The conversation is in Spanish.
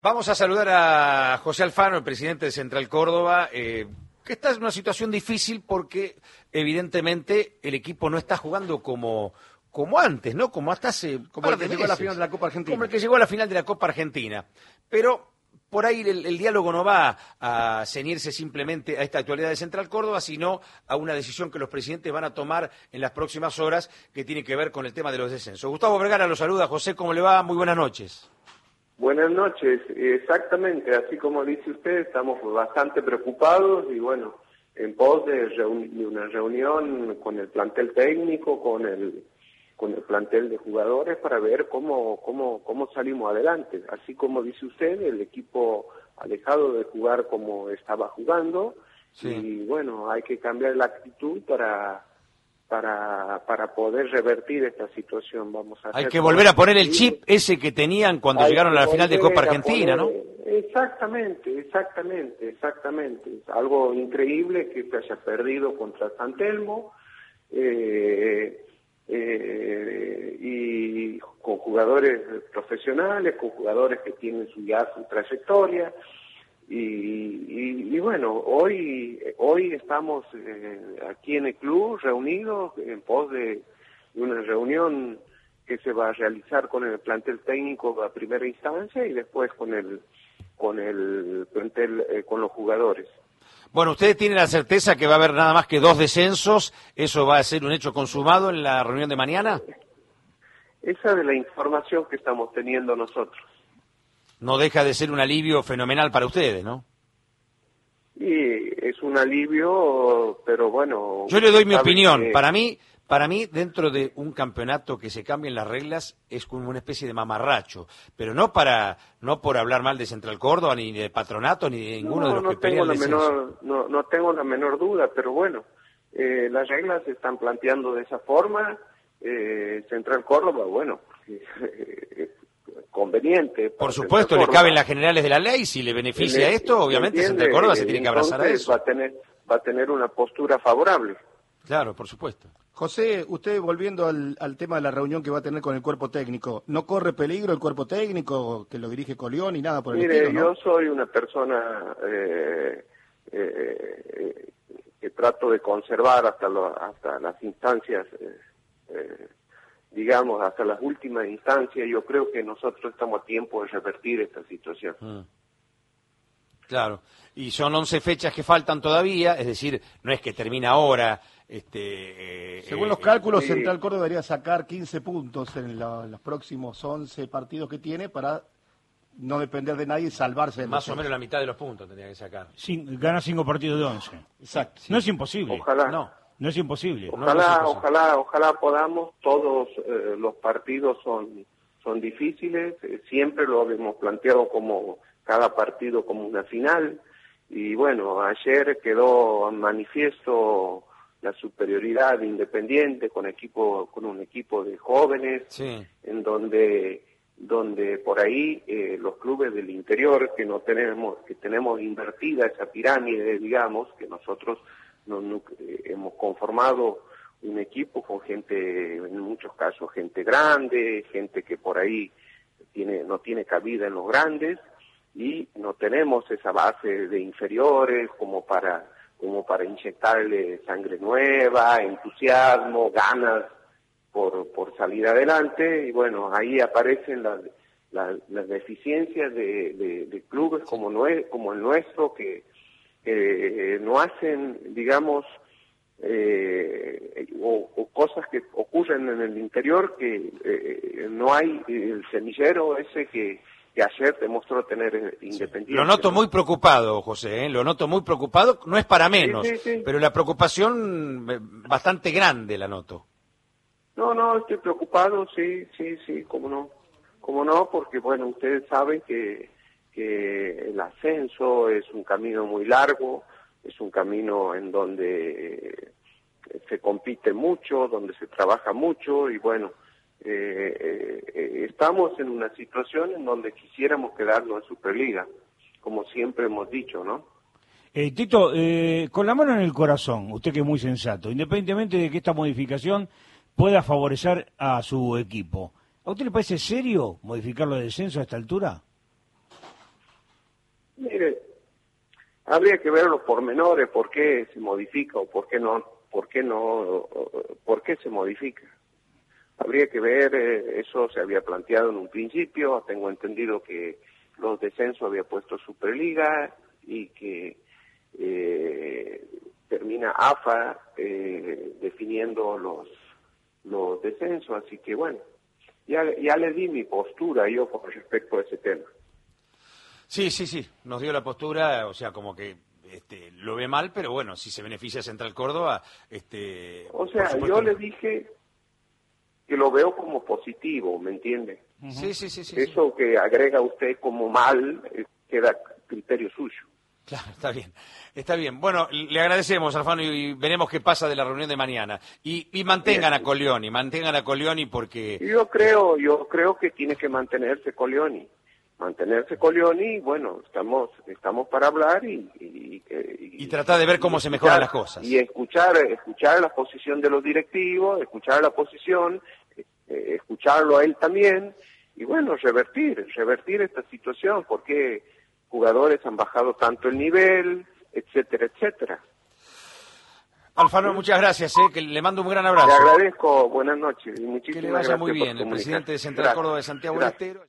Vamos a saludar a José Alfano, el presidente de Central Córdoba, que está en una situación difícil porque evidentemente el equipo no está jugando como antes, ¿no? Como hasta hace como el que llegó a la final de la Copa Argentina. Como el que llegó a la final de la Copa Argentina. Pero por ahí el diálogo no va a ceñirse simplemente a esta actualidad de Central Córdoba, sino a una decisión que los presidentes van a tomar en las próximas horas que tiene que ver con el tema de los descensos. Gustavo Vergara lo saluda. José, ¿cómo le va? Muy buenas noches. Buenas noches, exactamente, así como dice usted, estamos bastante preocupados y bueno, en pos de una reunión con el plantel técnico, con el plantel de jugadores para ver cómo salimos adelante. Así como dice usted, el equipo ha dejado de jugar como estaba jugando, sí. Y bueno, hay que cambiar la actitud para poder revertir esta situación. Hay que volver a poner el chip ese que tenían cuando llegaron a la final de Copa Argentina, ¿no? Exactamente. Es algo increíble que se haya perdido contra San Telmo, y con jugadores profesionales, con jugadores que tienen su trayectoria. Y bueno, hoy estamos aquí en el club reunidos en pos de una reunión que se va a realizar con el plantel técnico a primera instancia y después con el plantel, con los jugadores. Bueno, ¿ustedes tienen la certeza que va a haber nada más que 2 descensos? ¿Eso va a ser un hecho consumado en la reunión de mañana? Esa es la información que estamos teniendo nosotros. No deja de ser un alivio fenomenal para ustedes, ¿no? Y es un alivio, pero bueno... Yo le doy mi opinión. Para mí, dentro de un campeonato que se cambien las reglas, es como una especie de mamarracho. Pero no por hablar mal de Central Córdoba, ni de Patronato, ni de ninguno de los que pelean el descenso. No tengo la menor duda, pero bueno, las reglas se están planteando de esa forma. Central Córdoba, bueno... conveniente. Por supuesto, le caben las generales de la ley, si le beneficia esto, obviamente Central Córdoba se tiene que abrazar a eso. Va a tener una postura favorable. Claro, por supuesto. José, usted volviendo al tema de la reunión que va a tener con el cuerpo técnico, ¿no corre peligro el cuerpo técnico que lo dirige Colión ni nada por el estilo, ¿no? Yo soy una persona que trato de conservar hasta las instancias digamos, hasta las últimas instancias. Yo creo que nosotros estamos a tiempo de revertir esta situación. Claro, y son 11 fechas que faltan todavía, es decir, no es que termina ahora. Según los cálculos, sí. Central Córdoba debería sacar 15 puntos en los próximos 11 partidos que tiene para no depender de nadie y salvarse. Más o menos la mitad de los puntos tendría que sacar. Gana 5 partidos de 11. Exacto. Sí. No es imposible. Ojalá. No es imposible. Ojalá podamos. Todos los partidos son difíciles. Siempre lo hemos planteado como cada partido como una final. Y bueno, ayer quedó en manifiesto la superioridad de Independiente con un equipo de jóvenes, sí. En donde por ahí los clubes del interior que tenemos invertida esa pirámide, digamos, que nosotros hemos conformado un equipo con gente, en muchos casos gente grande, gente que por ahí no tiene cabida en los grandes, y no tenemos esa base de inferiores como para inyectarle sangre nueva, entusiasmo, ganas por salir adelante. Y bueno, ahí aparecen las deficiencias de clubes como el nuestro, que no hacen, digamos, o cosas que ocurren en el interior, que no hay el semillero ese que ayer demostró tener Independiente. Lo noto muy preocupado, José, lo noto muy preocupado, no es para menos, sí. Pero la preocupación bastante grande la noto. No, estoy preocupado, sí, cómo no, porque bueno, ustedes saben que el ascenso es un camino muy largo, es un camino en donde se compite mucho, donde se trabaja mucho, y bueno, estamos en una situación en donde quisiéramos quedarnos en Superliga, como siempre hemos dicho, ¿no? Tito, con la mano en el corazón, usted que es muy sensato, independientemente de que esta modificación pueda favorecer a su equipo, ¿a usted le parece serio modificarlo de descenso a esta altura? Mire, habría que ver los pormenores, por qué se modifica o por qué se modifica. Habría que ver, eso se había planteado en un principio, tengo entendido que los descensos había puesto Superliga y que termina AFA definiendo los descensos, así que bueno, ya le di mi postura yo con respecto a ese tema. Sí, nos dio la postura, o sea, como que lo ve mal, pero bueno, si se beneficia Central Córdoba, o sea, yo le dije que lo veo como positivo, ¿me entiende? Sí. Eso que agrega usted como mal, queda criterio suyo. Claro, está bien. Bueno, le agradecemos, Alfano, y veremos qué pasa de la reunión de mañana. Y mantengan a Colioni porque... Yo creo que tiene que mantenerse Colioni, bueno, estamos para hablar y tratar de ver cómo se mejoran las cosas. Y escuchar la posición de los directivos, escuchar la posición, escucharlo a él también, y bueno, revertir esta situación, porque jugadores han bajado tanto el nivel, etcétera, etcétera. Alfano, muchas gracias, que le mando un gran abrazo. Le agradezco, buenas noches y muchísimas gracias. Que le vaya gracias muy bien, el presidente de Central Córdoba de Santiago del Estero.